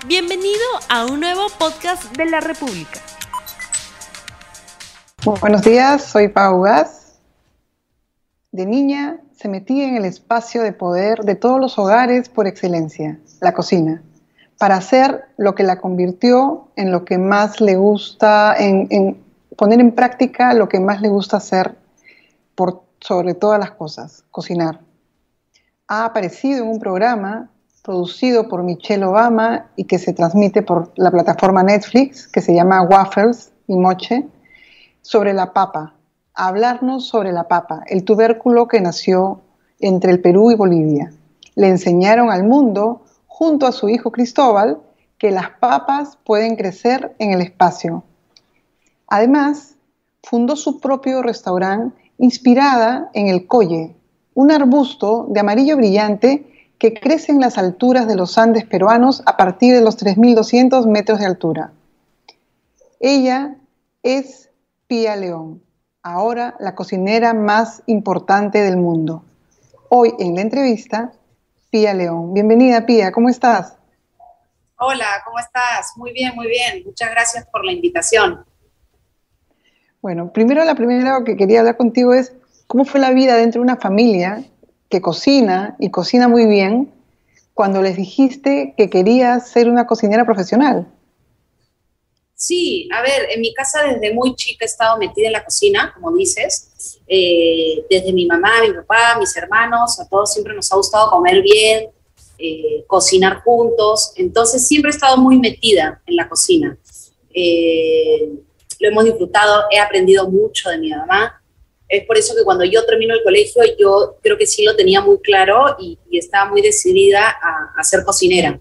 Bienvenido a un nuevo podcast de la República. Buenos días, soy Pau Gas. De niña se metía en el espacio de poder de todos los hogares por excelencia, la cocina, para hacer lo que la convirtió en lo que más le gusta, en poner en práctica lo que más le gusta hacer sobre todas las cosas, cocinar. Ha aparecido en un programa producido por Michelle Obama y que se transmite por la plataforma Netflix, que se llama Waffles y Moche, sobre la papa, a hablarnos sobre la papa, el tubérculo que nació entre el Perú y Bolivia. Le enseñaron al mundo, junto a su hijo Cristóbal, que las papas pueden crecer en el espacio. Además, fundó su propio restaurante inspirada en el colle, un arbusto de amarillo brillante que crece en las alturas de los Andes peruanos a partir de los 3.200 metros de altura. Ella es Pía León, ahora la cocinera más importante del mundo. Hoy en la entrevista, Pía León. Bienvenida, Pía, ¿cómo estás? Hola, ¿cómo estás? Muy bien, muy bien. Muchas gracias por la invitación. Bueno, primero que quería hablar contigo es cómo fue la vida dentro de una familia que cocina y cocina muy bien cuando les dijiste que querías ser una cocinera profesional. Sí, a ver, en mi casa desde muy chica he estado metida en la cocina, como dices. Desde mi mamá, mi papá, mis hermanos, a todos siempre nos ha gustado comer bien, cocinar juntos. Entonces siempre he estado muy metida en la cocina. Lo hemos disfrutado, he aprendido mucho de mi mamá. Es por eso que cuando yo termino el colegio, yo creo que sí lo tenía muy claro y estaba muy decidida a ser cocinera.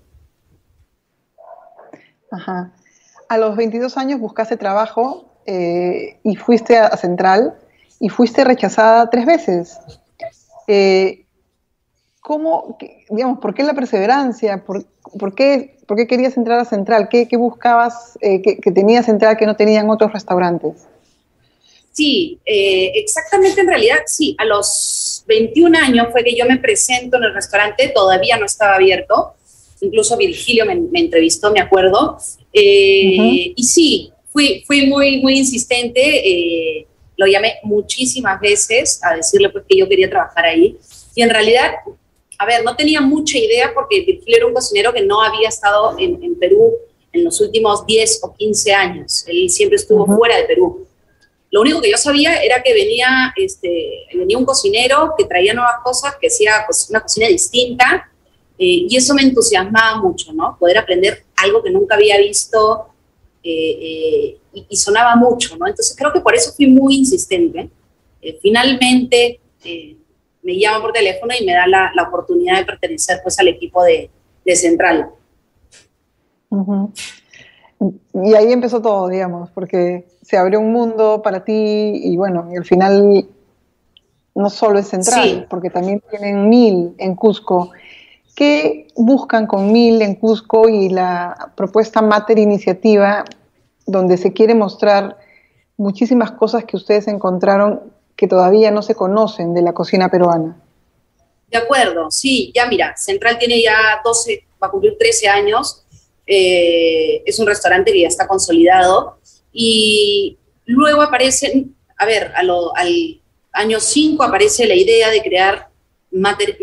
Ajá. A los 22 años buscaste trabajo y fuiste a Central y fuiste rechazada 3 veces. ¿Por qué la perseverancia? ¿Por qué querías entrar a Central? ¿Qué buscabas que tenía Central que no tenían otros restaurantes? Sí, exactamente, en realidad, sí, a los 21 años fue que yo me presento en el restaurante, todavía no estaba abierto, incluso Virgilio me entrevistó, me acuerdo, y sí, fui muy, muy insistente, lo llamé muchísimas veces a decirle pues que yo quería trabajar ahí, y en realidad, a ver, no tenía mucha idea porque Virgilio era un cocinero que no había estado en Perú en los últimos 10 o 15 años, él siempre estuvo fuera de Perú. Lo único que yo sabía era que venía un cocinero que traía nuevas cosas, que hacía una cocina distinta, y eso me entusiasmaba mucho, ¿no? Poder aprender algo que nunca había visto y sonaba mucho, ¿no? Entonces creo que por eso fui muy insistente. Finalmente me llama por teléfono y me da la oportunidad de pertenecer pues al equipo de Central. Uh-huh. Y ahí empezó todo, digamos, porque se abrió un mundo para ti y bueno, y al final no solo es Central, sí, porque también tienen 1000 en Cusco. ¿Qué buscan con 1000 en Cusco y la propuesta Mater Iniciativa, donde se quiere mostrar muchísimas cosas que ustedes encontraron que todavía no se conocen de la cocina peruana? De acuerdo, sí, ya mira, Central tiene ya 12, va a cumplir 13 años. Es un restaurante que ya está consolidado y luego aparece, al año 5 aparece la idea de crear Mater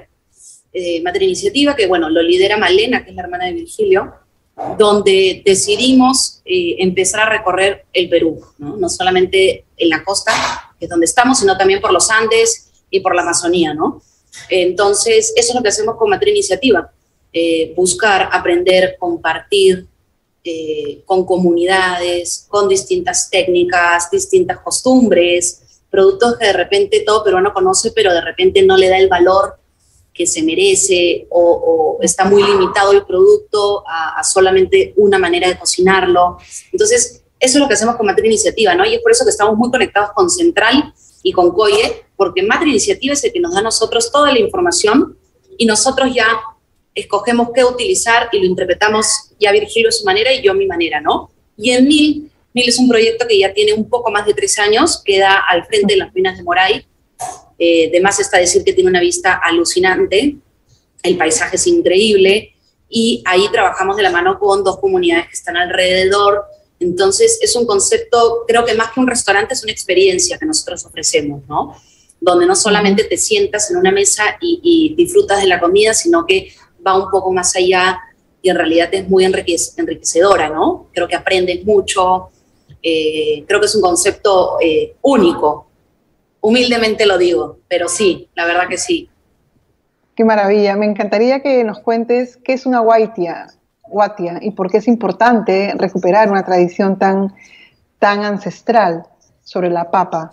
Iniciativa, que bueno, lo lidera Malena, que es la hermana de Virgilio, donde decidimos empezar a recorrer el Perú, ¿no? No solamente en la costa, que es donde estamos, sino también por los Andes y por la Amazonía, ¿no? Entonces, eso es lo que hacemos con Mater Iniciativa. Buscar, aprender, compartir con comunidades, con distintas técnicas, distintas costumbres, productos que de repente todo peruano conoce, pero de repente no le da el valor que se merece o está muy limitado el producto a solamente una manera de cocinarlo. Entonces, eso es lo que hacemos con Mater Iniciativa, ¿no? Y es por eso que estamos muy conectados con Central y con COIE, porque Mater Iniciativa es el que nos da a nosotros toda la información y nosotros ya escogemos qué utilizar y lo interpretamos ya Virgilio a su manera y yo a mi manera, ¿no? Y en 1000 es un proyecto que ya tiene un poco más de 3 años, queda al frente de las ruinas de Moray. De más está decir que tiene una vista alucinante, el paisaje es increíble y ahí trabajamos de la mano con 2 comunidades que están alrededor. Entonces es un concepto, creo que más que un restaurante es una experiencia que nosotros ofrecemos, ¿no? Donde no solamente te sientas en una mesa y disfrutas de la comida, sino que va un poco más allá y en realidad es muy enriquecedora, ¿no? Creo que aprendes mucho, creo que es un concepto único, humildemente lo digo, pero sí, la verdad que sí. Qué maravilla. Me encantaría que nos cuentes qué es una huatia y por qué es importante recuperar una tradición tan ancestral sobre la papa.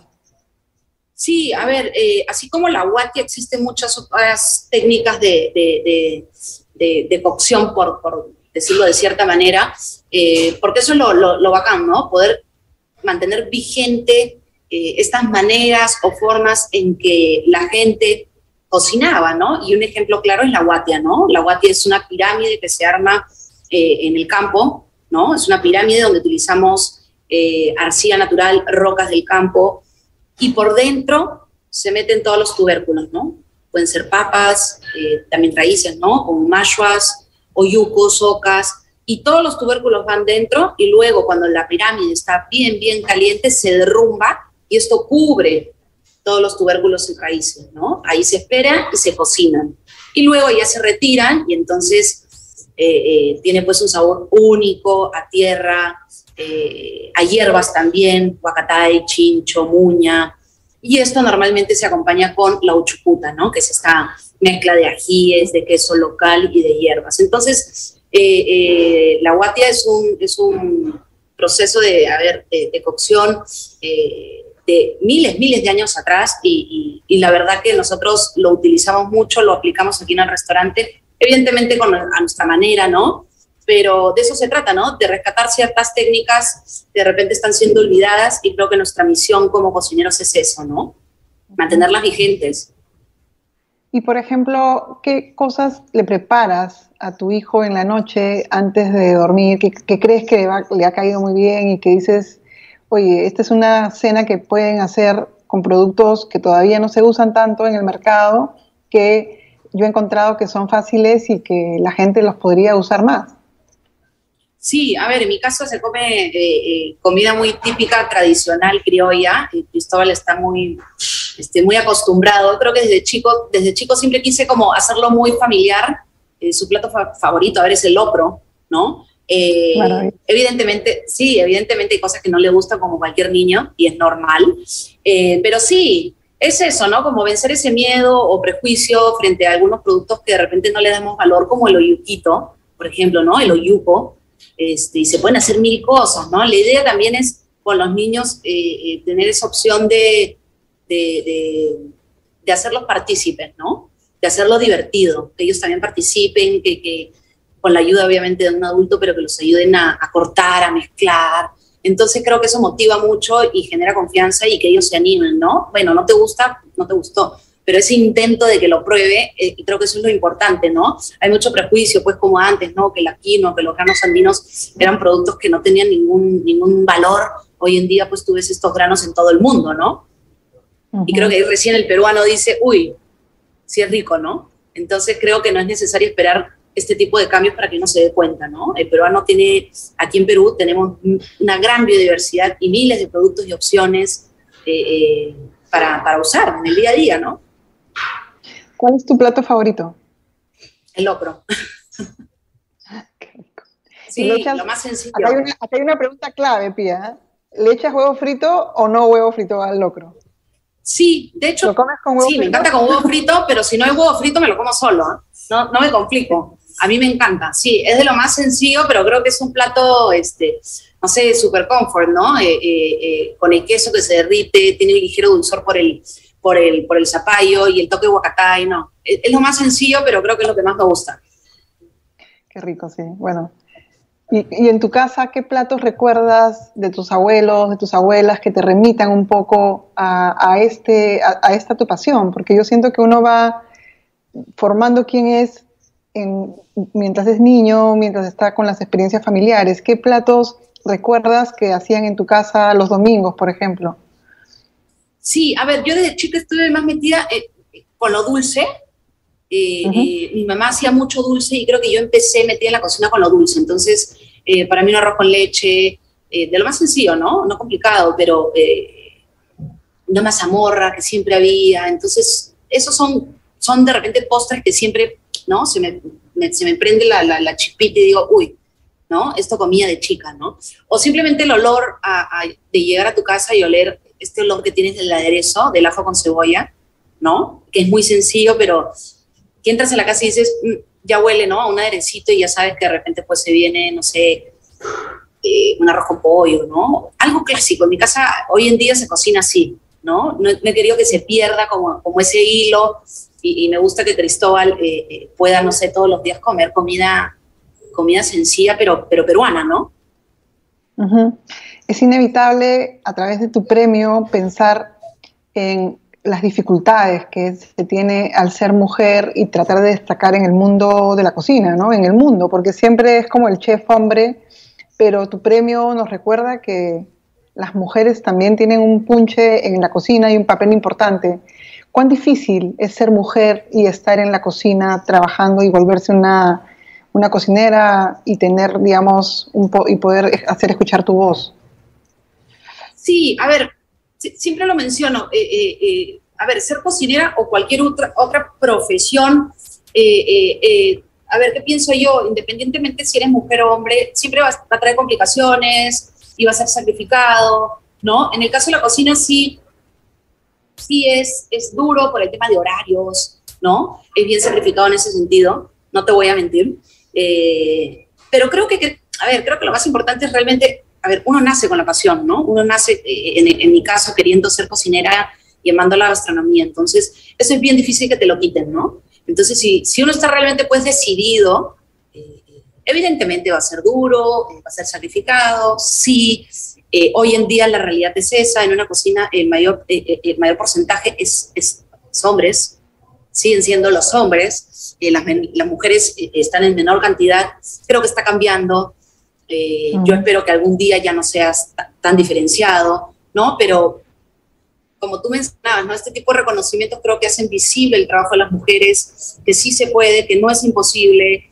Sí, a ver, así como la huatia, existen muchas otras técnicas de cocción, por decirlo de cierta manera, porque eso es lo bacán, ¿no? Poder mantener vigente estas maneras o formas en que la gente cocinaba, ¿no? Y un ejemplo claro es la huatia, ¿no? La huatia es una pirámide que se arma en el campo, ¿no? Es una pirámide donde utilizamos arcilla natural, rocas del campo, y por dentro se meten todos los tubérculos, ¿no? Pueden ser papas, también raíces, ¿no? Como mashuas, oyucos, ocas, y todos los tubérculos van dentro, y luego cuando la pirámide está bien, bien caliente, se derrumba, y esto cubre todos los tubérculos y raíces, ¿no? Ahí se esperan y se cocinan. Y luego ya se retiran, y entonces tiene pues un sabor único a tierra, a hierbas también, huacatay, chincho, muña, y esto normalmente se acompaña con la uchucuta, ¿no? Que es esta mezcla de ajíes, de queso local y de hierbas. Entonces, la huatia es un proceso de cocción de miles de años atrás, y la verdad que nosotros lo utilizamos mucho, lo aplicamos aquí en el restaurante, evidentemente a nuestra manera, ¿no? Pero de eso se trata, ¿no? De rescatar ciertas técnicas que de repente están siendo olvidadas, y creo que nuestra misión como cocineros es eso, ¿no? Mantenerlas vigentes. Y, por ejemplo, ¿qué cosas le preparas a tu hijo en la noche antes de dormir? ¿Qué crees que le ha caído muy bien y que dices, oye, esta es una cena que pueden hacer con productos que todavía no se usan tanto en el mercado, que yo he encontrado que son fáciles y que la gente los podría usar más? Sí, a ver, en mi caso se come comida muy típica, tradicional, criolla. Cristóbal está muy acostumbrado. Creo que desde chico siempre quise como hacerlo muy familiar. Su plato favorito, a ver, es el locro, ¿no? Evidentemente hay cosas que no le gustan como cualquier niño, y es normal. Pero sí, es eso, ¿no? Como vencer ese miedo o prejuicio frente a algunos productos que de repente no le damos valor, como el oyuquito, por ejemplo, ¿no? El oyuco. Y se pueden hacer 1000 cosas, ¿no? La idea también es con los niños tener esa opción de hacerlos partícipes, ¿no? De hacerlo divertido, que ellos también participen, que con la ayuda obviamente de un adulto, pero que los ayuden a cortar, a mezclar. Entonces creo que eso motiva mucho y genera confianza, y que ellos se animen, ¿no? Bueno, no te gusta, no te gustó, pero ese intento de que lo pruebe, creo que eso es lo importante, ¿no? Hay mucho prejuicio, pues, como antes, ¿no? Que la quinoa, que los granos andinos eran productos que no tenían ningún valor. Hoy en día, pues, tú ves estos granos en todo el mundo, ¿no? Uh-huh. Y creo que recién el peruano dice, uy, sí es rico, ¿no? Entonces creo que no es necesario esperar este tipo de cambios para que uno se dé cuenta, ¿no? El peruano aquí en Perú tenemos una gran biodiversidad y miles de productos y opciones para usar en el día a día, ¿no? ¿Cuál es tu plato favorito? El locro. Qué rico. Sí, lo más sencillo. Acá hay una pregunta clave, Pía. ¿Le echas huevo frito o no huevo frito al locro? Sí, de hecho, ¿lo comes con huevo frito? Me encanta con huevo frito, pero si no hay huevo frito me lo como solo, ¿eh? No me complico. A mí me encanta, sí, es de lo más sencillo, pero creo que es un plato, no sé, super comfort, ¿no? Con el queso que se derrite, tiene un ligero dulzor por el zapallo y el toque de huacatay, ¿no? Es lo más sencillo, pero creo que es lo que más me gusta. Qué rico, sí. Bueno, y en tu casa, ¿qué platos recuerdas de tus abuelos, de tus abuelas, que te remitan un poco a esta tu pasión? Porque yo siento que uno va formando quién es mientras es niño, mientras está con las experiencias familiares. ¿Qué platos recuerdas que hacían en tu casa los domingos, por ejemplo? Sí, a ver, yo desde chica estuve más metida con lo dulce. Mi mamá hacía mucho dulce y creo que yo empecé metida en la cocina con lo dulce. Entonces, para mí un arroz con leche, de lo más sencillo, ¿no? No complicado, pero una mazamorra que siempre había. Entonces, esos son de repente postres que siempre, ¿no? Se me prende la chispita y digo, uy, ¿no? Esto comía de chica, ¿no? O simplemente el olor de llegar a tu casa y oler este olor que tienes del aderezo, del ajo con cebolla, ¿no? Que es muy sencillo, pero que entras en la casa y dices, ya huele, ¿no? A un aderecito y ya sabes que de repente pues se viene, no sé, un arroz con pollo, ¿no? Algo clásico. En mi casa hoy en día se cocina así, ¿no? No he querido que se pierda como ese hilo y me gusta que Cristóbal pueda, no sé, todos los días comer comida sencilla, pero peruana, ¿no? Uh-huh. Es inevitable a través de tu premio pensar en las dificultades que se tiene al ser mujer y tratar de destacar en el mundo de la cocina, ¿no? En el mundo, porque siempre es como el chef hombre, pero tu premio nos recuerda que las mujeres también tienen un punche en la cocina y un papel importante. ¿Cuán difícil es ser mujer y estar en la cocina trabajando y volverse una cocinera y tener, digamos, y poder hacer escuchar tu voz? Sí, a ver, siempre lo menciono. A ver, ser cocinera o cualquier otra profesión, a ver, ¿qué pienso yo? Independientemente si eres mujer o hombre, siempre va a traer complicaciones y va a ser sacrificado, ¿no? En el caso de la cocina sí es duro por el tema de horarios, ¿no? Es bien sacrificado en ese sentido, no te voy a mentir. Pero creo que lo más importante es realmente, a ver, uno nace con la pasión, ¿no? Uno nace, en mi caso, queriendo ser cocinera y amando la gastronomía. Entonces, eso es bien difícil que te lo quiten, ¿no? Entonces, si uno está realmente, pues, decidido, evidentemente va a ser duro, va a ser sacrificado. Sí, hoy en día la realidad es esa. En una cocina el mayor porcentaje es hombres, siguen siendo los hombres. Las mujeres están en menor cantidad. Creo que está cambiando. Yo espero que algún día ya no seas tan diferenciado, ¿no? Pero como tú mencionabas, ¿no? Este tipo de reconocimientos creo que hacen visible el trabajo de las mujeres, que sí se puede, que no es imposible,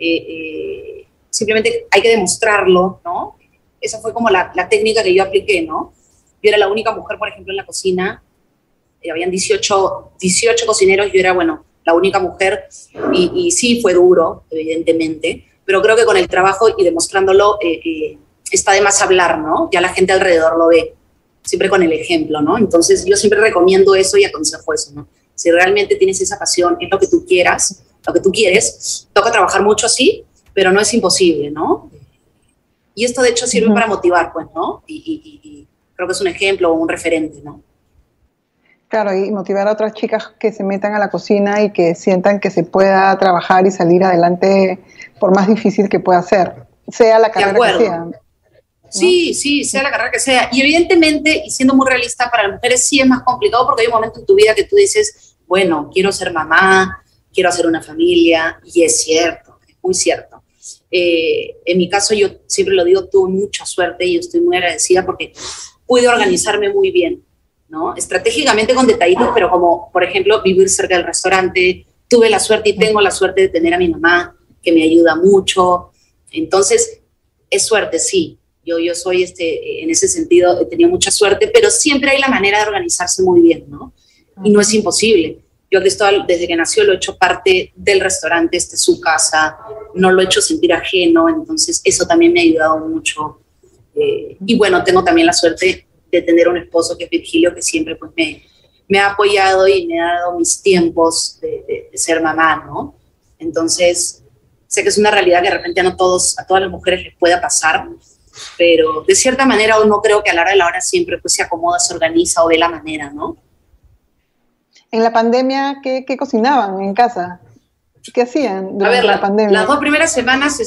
simplemente hay que demostrarlo, ¿no? Esa fue como la técnica que yo apliqué, ¿no? Yo era la única mujer, por ejemplo, en la cocina, habían 18 cocineros, yo era, bueno, la única mujer, y sí fue duro, evidentemente, pero creo que con el trabajo y demostrándolo está de más hablar, ¿no? Ya la gente alrededor lo ve, siempre con el ejemplo, ¿no? Entonces yo siempre recomiendo eso y aconsejo eso, ¿no? Si realmente tienes esa pasión, es lo que tú quieras, lo que tú quieres, toca trabajar mucho, sí, pero no es imposible, ¿no? Y esto de hecho sirve para motivar, pues, ¿no? Y creo que es un ejemplo o un referente, ¿no? Claro, y motivar a otras chicas que se metan a la cocina y que sientan que se pueda trabajar y salir adelante por más difícil que pueda ser, sea la carrera que sea, ¿no? Sí, sea la carrera que sea. Y evidentemente, y siendo muy realista, para las mujeres sí es más complicado porque hay un momento en tu vida que tú dices, bueno, quiero ser mamá, quiero hacer una familia, y es cierto, es muy cierto. En mi caso, yo siempre lo digo, tuve mucha suerte y estoy muy agradecida porque pude organizarme muy bien, ¿no? Estratégicamente con detallitos, pero como, por ejemplo, vivir cerca del restaurante, tuve la suerte y tengo la suerte de tener a mi mamá, que me ayuda mucho. Entonces, es suerte, sí. Yo soy, en ese sentido, he tenido mucha suerte, pero siempre hay la manera de organizarse muy bien, ¿no? Y no es imposible. Yo a Cristóbal, desde que nació, lo he hecho parte del restaurante, su casa, no lo he hecho sentir ajeno, entonces eso también me ha ayudado mucho. Y bueno, tengo también la suerte de tener un esposo que es Virgilio, que siempre pues me ha apoyado y me ha dado mis tiempos de ser mamá, ¿no? Entonces, sé que es una realidad que de repente a todas las mujeres les pueda pasar, pero de cierta manera no creo que a la hora de la hora siempre pues se acomoda, se organiza o ve la manera, ¿no? En la pandemia, ¿qué cocinaban en casa? ¿Qué hacían durante la pandemia? Las 2 primeras semanas,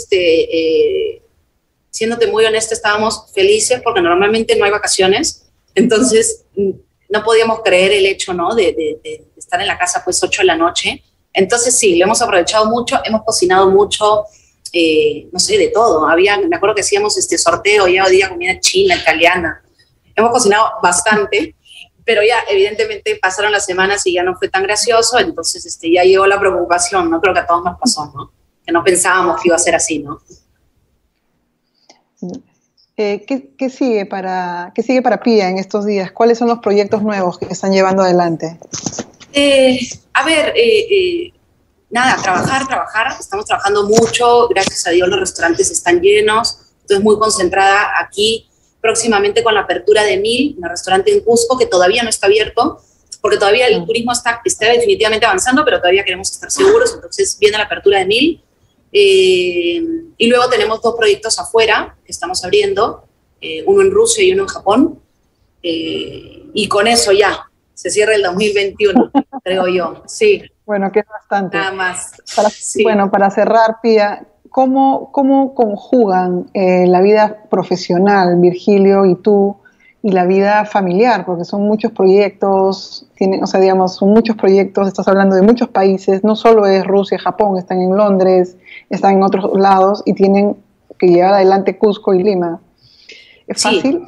siéndote muy honesta, estábamos felices porque normalmente no hay vacaciones, entonces no podíamos creer el hecho, ¿no? de estar en la casa pues 8 de la noche. Entonces sí, lo hemos aprovechado mucho, hemos cocinado mucho, no sé, de todo. Me acuerdo que hacíamos sorteo, ya día comida china, italiana. Hemos cocinado bastante, pero ya evidentemente pasaron las semanas y ya no fue tan gracioso, entonces ya llegó la preocupación, ¿no? Creo que a todos nos pasó, ¿no? Que no pensábamos que iba a ser así, ¿no? ¿Qué sigue para Pía en estos días? ¿Cuáles son los proyectos nuevos que están llevando adelante? Nada, trabajar. Estamos trabajando mucho. Gracias a Dios los restaurantes están llenos. Estoy muy concentrada aquí próximamente con la apertura de Mil, un restaurante en Cusco que todavía no está abierto, porque todavía el turismo está definitivamente avanzando, pero todavía queremos estar seguros. Entonces viene la apertura de Mil. Y luego tenemos 2 proyectos afuera que estamos abriendo, uno en Rusia y uno en Japón, y con eso ya se cierra el 2021, creo yo. Sí. Bueno, que es bastante. Nada más. Sí. Bueno, para cerrar, Pía, ¿cómo conjugan la vida profesional, Virgilio y tú, y la vida familiar? Porque son muchos proyectos, son muchos proyectos, estás hablando de muchos países, no solo es Rusia, Japón, están en Londres, están en otros lados y tienen que llevar adelante Cusco y Lima. ¿Es fácil?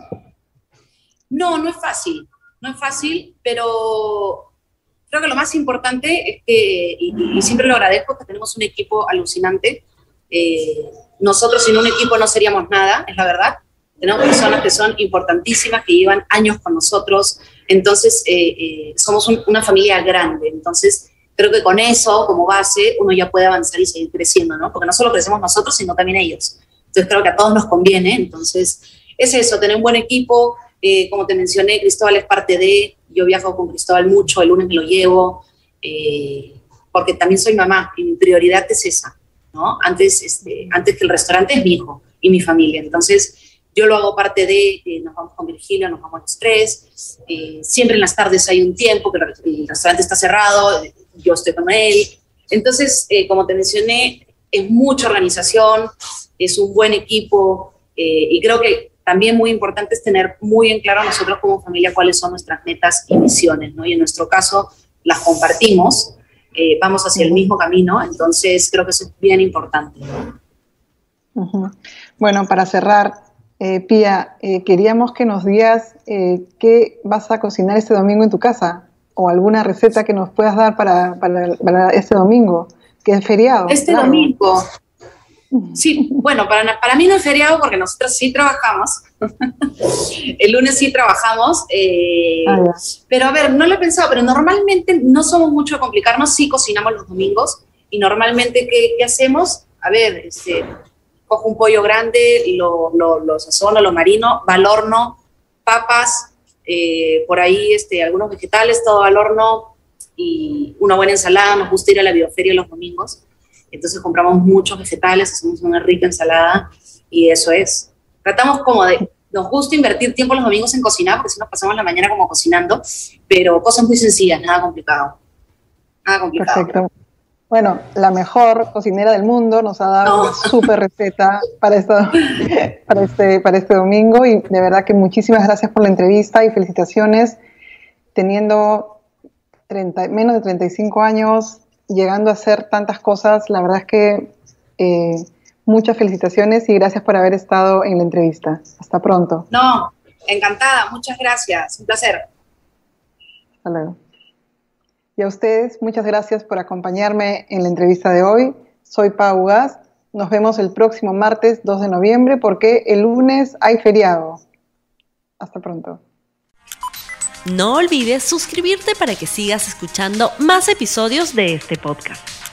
No es fácil. No es fácil, pero creo que lo más importante es que, y siempre lo agradezco, que tenemos un equipo alucinante. Nosotros sin un equipo no seríamos nada, es la verdad. Tenemos personas que son importantísimas, que llevan años con nosotros. Entonces, somos una familia grande. Entonces, creo que con eso, como base, uno ya puede avanzar y seguir creciendo, ¿no? Porque no solo crecemos nosotros, sino también ellos. Entonces, creo que a todos nos conviene. Entonces, es eso, tener un buen equipo. Como te mencioné, Cristóbal es parte de... Yo viajo con Cristóbal mucho, el lunes me lo llevo, porque también soy mamá y mi prioridad es esa, ¿no? Antes que el restaurante es mi hijo y mi familia. Entonces, yo lo hago parte de... nos vamos con Virgilio, nos vamos los 3. Siempre en las tardes hay un tiempo que el restaurante está cerrado, yo estoy con él. Entonces, como te mencioné, es mucha organización, es un buen equipo, y creo que también muy importante es tener muy en claro nosotros como familia cuáles son nuestras metas y misiones, ¿no? Y en nuestro caso las compartimos, vamos hacia el mismo camino, entonces creo que eso es bien importante. Bueno, para cerrar, Pía, queríamos que nos digas qué vas a cocinar este domingo en tu casa, o alguna receta que nos puedas dar para este domingo, que es feriado. Domingo. Sí, bueno, para mí no es feriado porque nosotros sí trabajamos. El lunes sí trabajamos. Pero a ver, no lo he pensado, pero normalmente no somos mucho de complicarnos, sí cocinamos los domingos. Y normalmente, ¿qué hacemos? A ver, cojo un pollo grande, lo sazono, lo marino, va al horno, papas, por ahí algunos vegetales, todo al horno y una buena ensalada. Nos gusta ir a la bioferia los domingos. Entonces compramos muchos vegetales, hacemos una rica ensalada y eso es. Tratamos nos gusta invertir tiempo los domingos en cocinar, porque si nos pasamos la mañana como cocinando, pero cosas muy sencillas, nada complicado. Perfecto. Bueno, la mejor cocinera del mundo nos ha dado una súper receta para este domingo, y de verdad que muchísimas gracias por la entrevista y felicitaciones, teniendo menos de 35 años, llegando a hacer tantas cosas. La verdad es que muchas felicitaciones y gracias por haber estado en la entrevista. Hasta pronto. No, encantada, muchas gracias, un placer. Hasta luego. Y a ustedes, muchas gracias por acompañarme en la entrevista de hoy. Soy Pau Gas. Nos vemos el próximo martes 2 de noviembre porque el lunes hay feriado. Hasta pronto. No olvides suscribirte para que sigas escuchando más episodios de este podcast.